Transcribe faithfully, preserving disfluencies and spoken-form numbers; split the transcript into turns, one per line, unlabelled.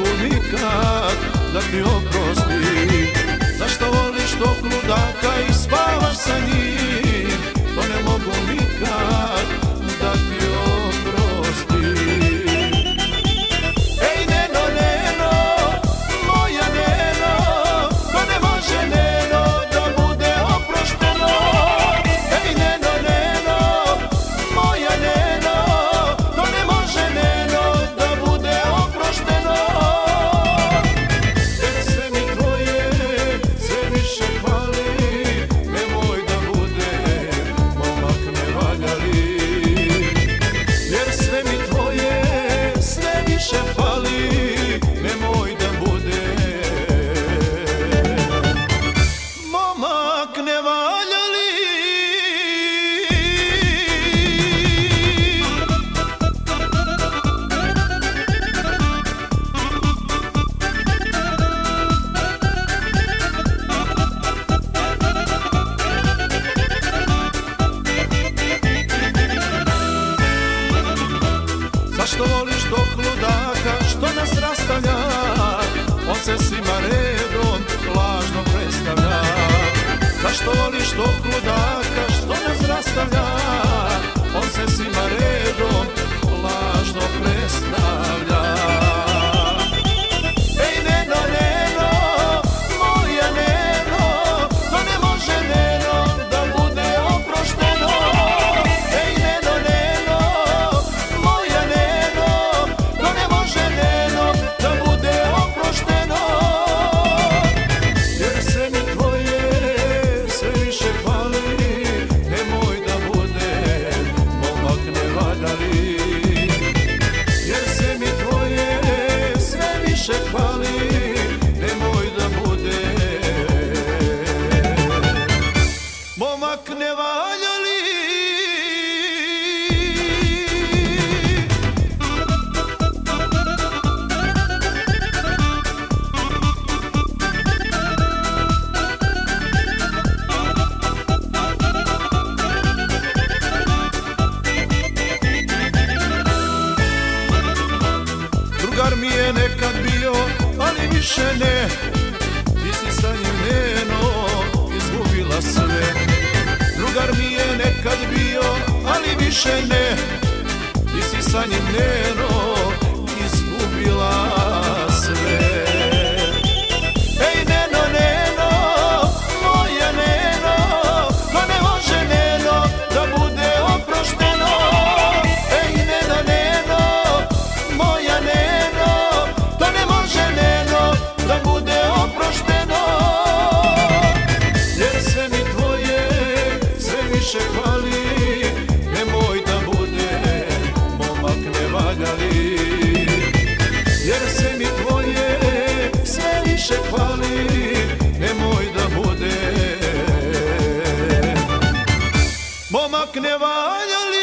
mogu nikad da ti oprostim. Zašto voliš tog ludaka i spavaš sa njim? To ne mogu nikad da ti oprostim. Ej Neno, Neno, moja Neno, to ne može Neno da bude oprošteno. Ej Neno, Neno, moja Neno, to ne može Neno da bude oprošteno. Jer sve mi tvoje sve više hvali, nemoj da bude momak nevaljali. Jer sve mi tvoje sve više hvali, nemoj da bude momak nevaljali. Zašto voliš tog ludaka što nas rastavlja? On se svima redom lažno predstavlja. Zašto voliš tog ludaka što nas rastavlja? On se svima redom lažno predstavlja. Ej Neno, Neno, moja Neno, to ne može Neno da bude oprošteno. Ej Neno, Neno, moja Neno, to ne može Neno da bude oprošteno. Jer sve mi tvoje sve više hvali, nemoj da bude momak nevaljali. Jer sve mi tvoje sve više hvali, nemoj da bude momak nevaljali. Drugar mi je nekad bio, ali više ne. Ti si sa njim Neno izgubila sve. Drugar mi je nekad bio, ali više ne. Ti si sa njim Neno izgubila sve. Ej Neno, Neno, moja Neno, to ne može Neno da bude oprošteno. Ej Neno, Neno, moja Neno, to ne može Neno da bude oprošteno. Jer sve mi tvoje sve više hvali, nemoj da bude momak nevaljali. Jer sve mi tvoje sve više hvali, nemoj da bude momak nevaljali.